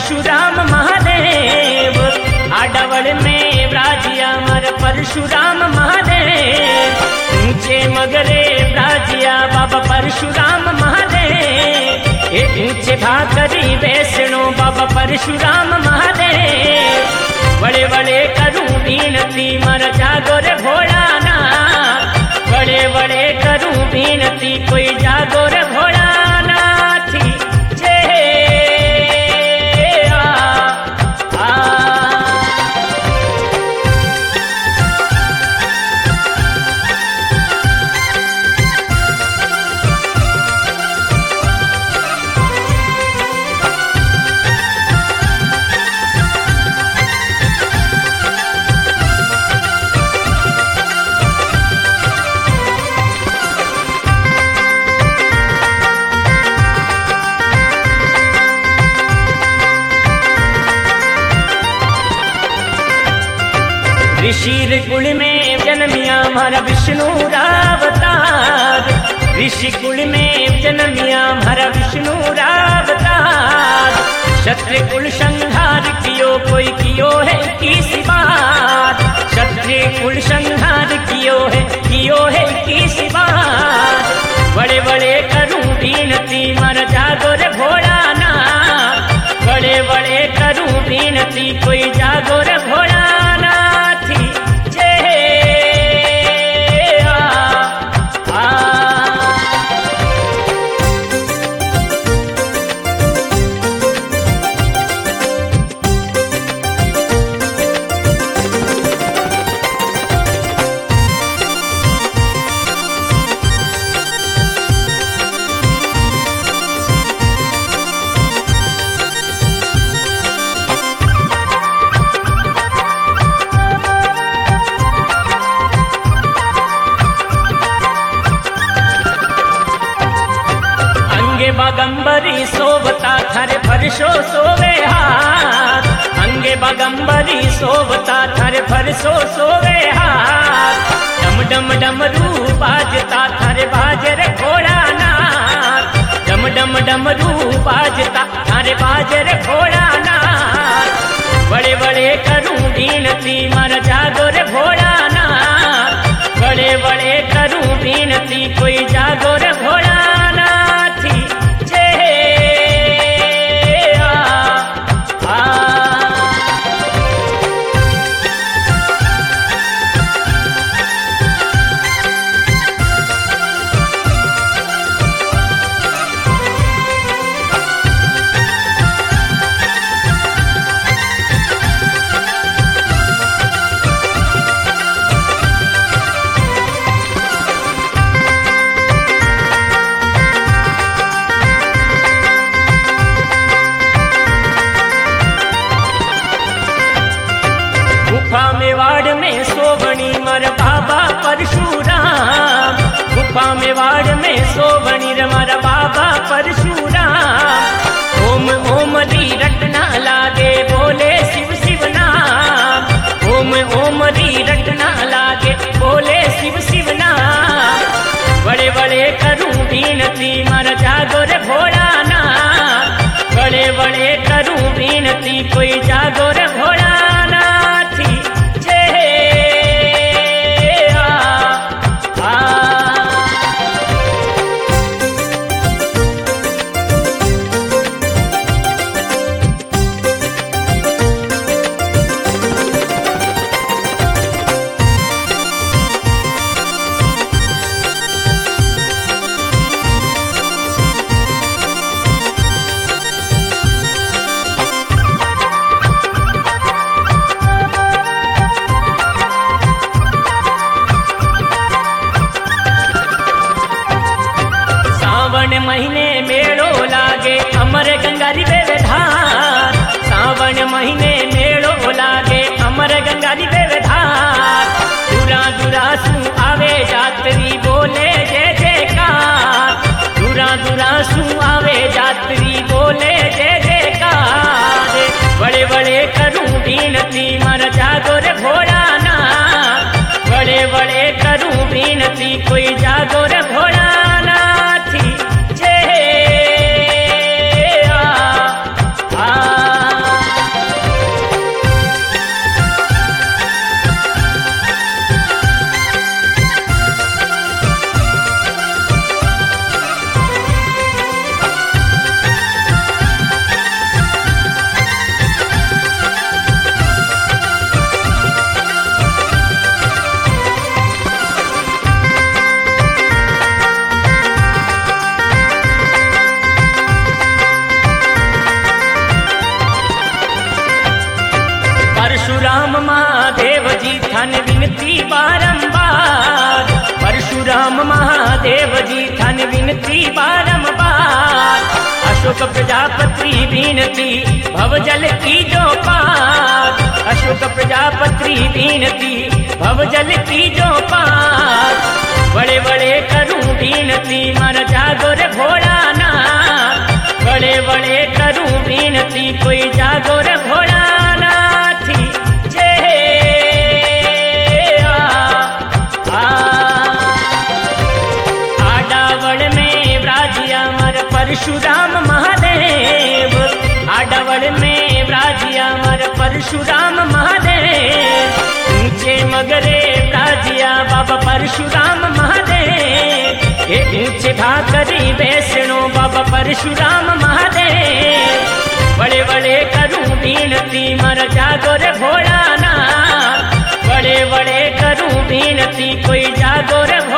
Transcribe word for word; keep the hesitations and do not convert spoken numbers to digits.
परशुराम महादेव, आडवल में ब्राजिया मर परशुराम महादेव, ऊंचे मगरे ब्राजिया बाबा परशुराम महादेव, ए ऊंचे भाकरी वैष्णो बाबा परशुराम महादेव, बड़े बड़े करूं बीनती मर जागो रे भोलानाथ, बड़े बड़े करूं बीनती कोई जागो रे भोलानाथ, जय आ, आ। ऋषि कुल में जन्मिया हमारा विष्णु रावतार, ऋषि कुल में जन्मिया हमारा विष्णु रावतार, क्षत्रिय कुल संहार कियो कोई कियो है किसी बात, क्षत्रिय कुल संहार कियो है कियो है किसी बात, बड़े बड़े करूं बीनती मर जागो रे भोलानाथ, बड़े बड़े करूं बीनती कोई जागो रे भोलानाथ, बागंबरी सोवता थारे फरशो सोवे हाथ, अंगे बागंबरी सोवता थारे फरशो सोवे हाथ, डम डम डमरू बाजता थारे बाजर भोलानाथ, डम डम डमरू बाजता थारे बाजर भोलानाथ, बड़े बड़े करूं बीनती मर जागो रे भोलानाथ, बड़े बड़े करूं बीनती कोई जागो रे भोलानाथ, गुफा मेवाड़ में सोवणी मर बाबा परशुराम, गुफा मेवाड़ में सोवणी मर बाबा परशुराम, ओम ओम री रटना लागे बोले शिव शिव नाम, ओम ओम री रटना लागे बोले शिव शिव नाम, बड़े बड़े करूं बीनती मर जागो रे भोलानाथ, बड़े बड़े करूं बीनती कोई जागो रे भोलानाथ, महीने मेड़ो लागे अमर गंगारी बेवधार, सावन महीने मेड़ो लागे अमर गंगारी बेवधार, दूरा दूरा सू आवे जात्री बोले जय जयकार, दूरा दूरा सू आवे जात्री बोले जय जयकार, बड़े बड़े करूं बीनती मर जागो रे भोलानाथ, बड़े बड़े करूं बीनती कोई जागो रे भोलानाथ, जय आ, आ। बारंबार। अशोक प्रजापति बीनती भवजल की जो पार। अशोक प्रजापति बीनती भवजल की जो पार। बड़े बड़े करूं बीनती मर जागो रे भोलानाथ। बड़े बड़े करूं बीनती कोई जागो रे भोलानाथ। जय आ, आ, आडावड़ में व्राजिया मर परशुराम महादेव। आडावड़ में व्राजिया मर परशुराम महादेव। ऊंचे मगरे व्राजिया बाबा परशुराम महादेव। हे ऊंचे भाकरी वैष्णो बाबा परशुराम महादेव। बड़े बड़े करूं बीनती मर जागो रे भोलानाथ। बड़े बड़े करूं बीनती कोई जागो रे